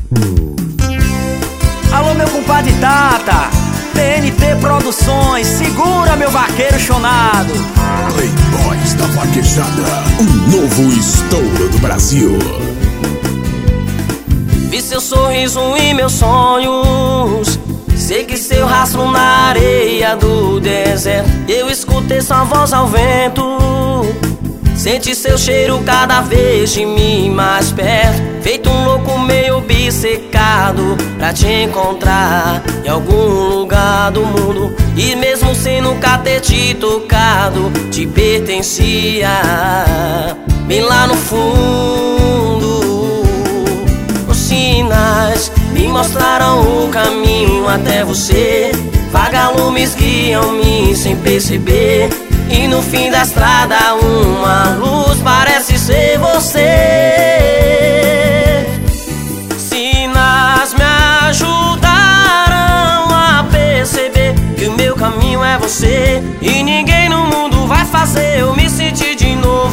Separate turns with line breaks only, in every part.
Alô, meu compadre Tata, TNT Produções, segura meu vaqueiro chonado.
Playboys da Vaquejada, um novo estouro do Brasil.
Vi seu sorriso e meus sonhos, segui seu rastro na areia do deserto. Eu escutei sua voz ao vento, senti seu cheiro cada vez de mim mais perto. Feito um louco meio obcecado pra te encontrar em algum lugar do mundo. E mesmo sem nunca ter te tocado, te pertencia bem lá no fundo. Os sinais me mostraram o caminho até você. Vagalumes guiam-me sem perceber, e no fim da estrada uma luz parece ser você. Sinais me ajudaram a perceber que o meu caminho é você, e ninguém no mundo vai fazer eu me sentir de novo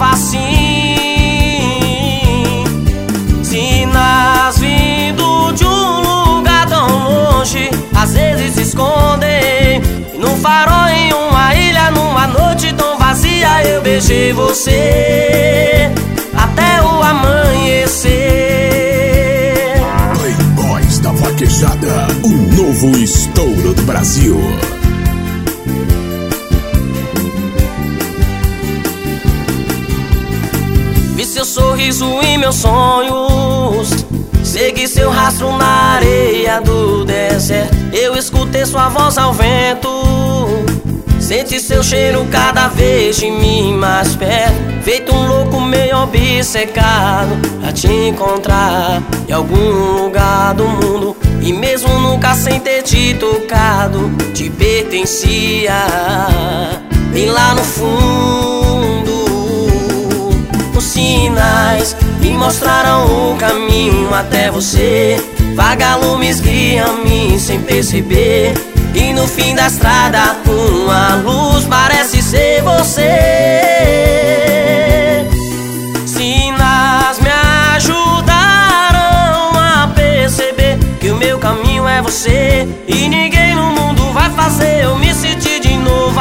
assim. Sinais vindo de um lugar tão longe, às vezes se escondem num farol em uma ilha, numa noite tão vazia. Eu beijei você até o amanhecer.
Playboys da Vaquejada, um novo estouro do Brasil.
Vi seu sorriso em meus sonhos, segui seu rastro na areia do deserto. Eu escutei sua voz ao vento, senti seu cheiro cada vez de mim mais perto. Feito um louco meio obcecado pra te encontrar em algum lugar do mundo. E mesmo nunca sem ter te tocado, te pertencia bem lá no fundo. Os sinais me mostraram o caminho até você. Vagalumes guiam-me sem perceber, e no fim da estrada uma luz parece ser você. Sinais me ajudaram a perceber que o meu caminho é você, e ninguém no mundo vai fazer eu me sentir de novo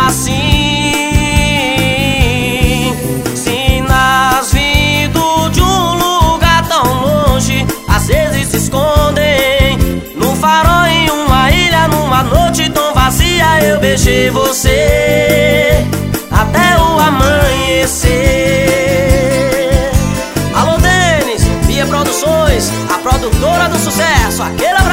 assim. Sinais vindo de um lugar tão longe, às vezes se escondem num farol em uma ilha, numa noite tão vazia. Eu beijei você até o amanhecer. Alô, Denis, Via Produções, a produtora do sucesso, aquele